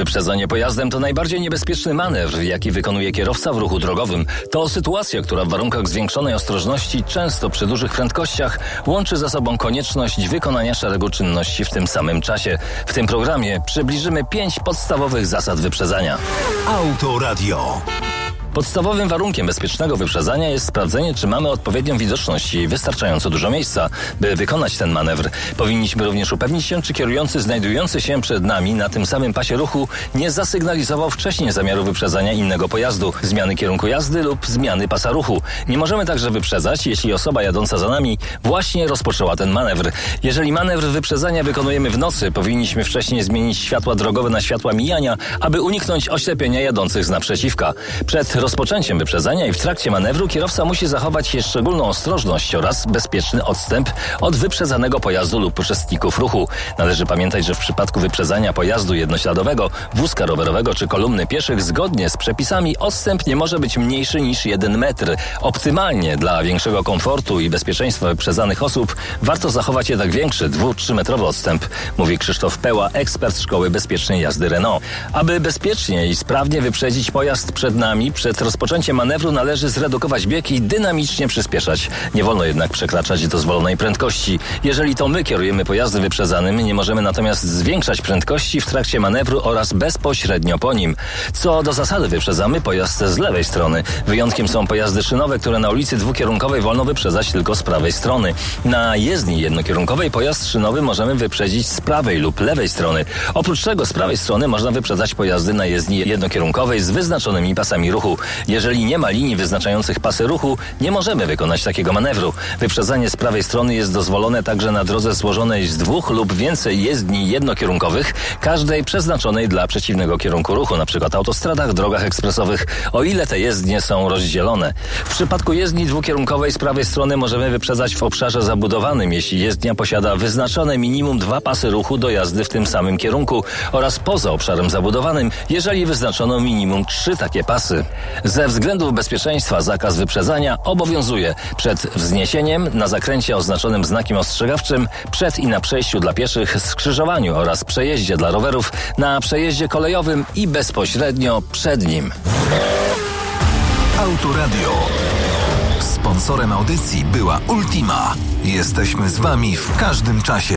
Wyprzedzanie pojazdem to najbardziej niebezpieczny manewr, jaki wykonuje kierowca w ruchu drogowym. To sytuacja, która w warunkach zwiększonej ostrożności, często przy dużych prędkościach, łączy ze sobą konieczność wykonania szeregu czynności w tym samym czasie. W tym programie przybliżymy 5 podstawowych zasad wyprzedzania. Autoradio. Podstawowym warunkiem bezpiecznego wyprzedzania jest sprawdzenie, czy mamy odpowiednią widoczność i wystarczająco dużo miejsca, by wykonać ten manewr. Powinniśmy również upewnić się, czy kierujący znajdujący się przed nami na tym samym pasie ruchu nie zasygnalizował wcześniej zamiaru wyprzedzania innego pojazdu, zmiany kierunku jazdy lub zmiany pasa ruchu. Nie możemy także wyprzedzać, jeśli osoba jadąca za nami właśnie rozpoczęła ten manewr. Jeżeli manewr wyprzedzania wykonujemy w nocy, powinniśmy wcześniej zmienić światła drogowe na światła mijania, aby uniknąć oślepienia jadących z naprzeciwka. Przed rozpoczęciem wyprzedzania i w trakcie manewru kierowca musi zachować szczególną ostrożność oraz bezpieczny odstęp od wyprzedzanego pojazdu lub uczestników ruchu. Należy pamiętać, że w przypadku wyprzedzania pojazdu jednośladowego, wózka rowerowego czy kolumny pieszych zgodnie z przepisami odstęp nie może być mniejszy niż 1 metr. Optymalnie dla większego komfortu i bezpieczeństwa wyprzedzanych osób warto zachować jednak większy 2-3 metrowy odstęp, mówi Krzysztof Peła, ekspert Szkoły Bezpiecznej Jazdy Renault. Aby bezpiecznie i sprawnie wyprzedzić pojazd przed nami, przed rozpoczęciem manewru należy zredukować bieg i dynamicznie przyspieszać. Nie wolno jednak przekraczać dozwolonej prędkości. Jeżeli to my kierujemy pojazdem wyprzedzanym, nie możemy natomiast zwiększać prędkości w trakcie manewru oraz bezpośrednio po nim. Co do zasady wyprzedzamy pojazd z lewej strony. Wyjątkiem są pojazdy szynowe, które na ulicy dwukierunkowej wolno wyprzedzać tylko z prawej strony. Na jezdni jednokierunkowej pojazd szynowy możemy wyprzedzić z prawej lub lewej strony. Oprócz tego z prawej strony można wyprzedzać pojazdy na jezdni jednokierunkowej z wyznaczonymi pasami ruchu. Jeżeli nie ma linii wyznaczających pasy ruchu, nie możemy wykonać takiego manewru. Wyprzedzanie z prawej strony jest dozwolone także na drodze złożonej z 2 lub więcej jezdni jednokierunkowych, każdej przeznaczonej dla przeciwnego kierunku ruchu, np. autostradach, drogach ekspresowych, o ile te jezdnie są rozdzielone. W przypadku jezdni dwukierunkowej z prawej strony możemy wyprzedzać w obszarze zabudowanym, jeśli jezdnia posiada wyznaczone minimum 2 pasy ruchu do jazdy w tym samym kierunku oraz poza obszarem zabudowanym, jeżeli wyznaczono minimum 3 takie pasy. Ze względów bezpieczeństwa zakaz wyprzedzania obowiązuje przed wzniesieniem, na zakręcie oznaczonym znakiem ostrzegawczym, przed i na przejściu dla pieszych, skrzyżowaniu oraz przejeździe dla rowerów, na przejeździe kolejowym i bezpośrednio przed nim. Autoradio. Sponsorem audycji była Ultima. Jesteśmy z Wami w każdym czasie.